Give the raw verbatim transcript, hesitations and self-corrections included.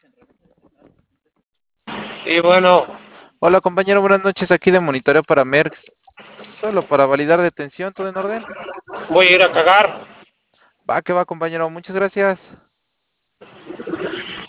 Y bueno, Hola compañero, buenas noches. Aquí de monitoreo para Merx. Solo para validar detención, ¿todo en orden? voy a ir a cagar. Va que va compañero, muchas gracias.